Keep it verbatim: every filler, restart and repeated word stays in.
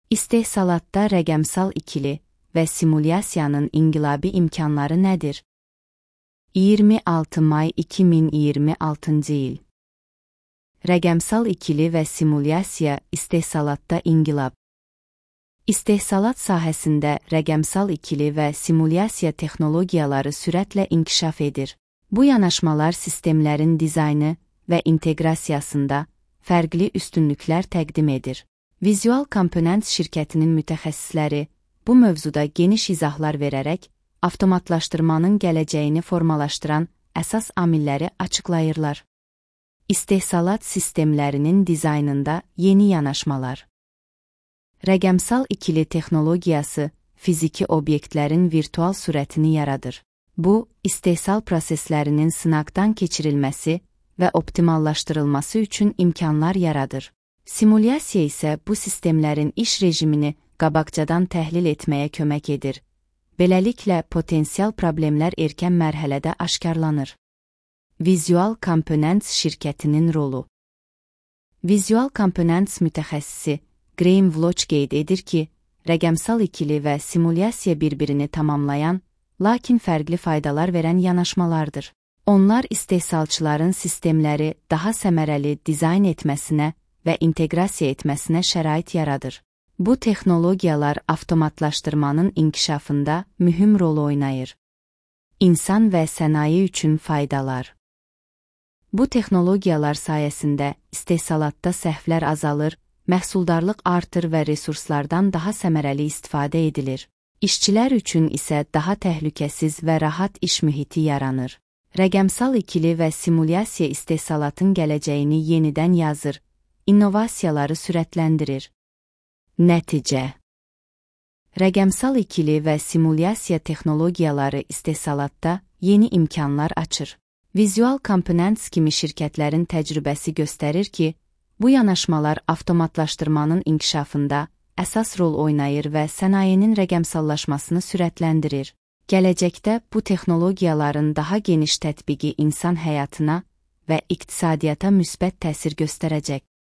İstehsalatda rəqəmsal ikili və simulyasiyanın inqilabi imkanları nədir? iyirmi altı may iki min iyirmi altıncı il. Rəqəmsal ikili və simulyasiya istehsalatda inqilab. İstehsalat sahəsində rəqəmsal ikili və simulyasiya texnologiyaları sürətlə inkişaf edir. Bu yanaşmalar sistemlərin dizaynı və inteqrasiyasında fərqli üstünlüklər təqdim edir. Visual Components şirkətinin mütəxəssisləri bu mövzuda geniş izahlar verərək avtomatlaşdırmanın gələcəyini formalaşdıran əsas amilləri açıqlayırlar. İstehsalat sistemlərinin dizaynında yeni yanaşmalar. Rəqəmsal ikili texnologiyası fiziki obyektlərin virtual sürətini yaradır. Bu, istehsal proseslərinin sınaqdan keçirilməsi və optimallaşdırılması üçün imkanlar yaradır. Simulyasiya isə bu sistemlərin iş rejimini qabaqcadan təhlil etməyə kömək edir. Beləliklə, potensial problemlər erkən mərhələdə aşkarlanır. Visual Components şirkətinin rolu. Visual Components mütəxəssisi Graham Bloch qeyd edir ki, rəqəmsal ikili və simulyasiya bir-birini tamamlayan, lakin fərqli faydalar verən yanaşmalardır. Onlar istehsalçıların sistemləri daha səmərəli dizayn etməsinə və inteqrasiya etməsinə şərait yaradır. Bu texnologiyalar avtomatlaşdırmanın inkişafında mühüm rol oynayır. İnsan və sənaye üçün faydalar. Bu texnologiyalar sayəsində istehsalatda səhvlər azalır, məhsuldarlıq artır və resurslardan daha səmərəli istifadə edilir. İşçilər üçün isə daha təhlükəsiz və rahat iş mühiti yaranır. Rəqəmsal ikili və simulyasiya istehsalatın gələcəyini yenidən yazır, innovasiyaları sürətləndirir. Nəticə. Rəqəmsal ikili və simulyasiya texnologiyaları istehsalatda yeni imkanlar açır. Visual Components kimi şirkətlərin təcrübəsi göstərir ki, bu yanaşmalar avtomatlaşdırmanın inkişafında əsas rol oynayır və sənayenin rəqəmsallaşmasını sürətləndirir. Gələcəkdə bu texnologiyaların daha geniş tətbiqi insan həyatına və iqtisadiyyata müsbət təsir göstərəcək.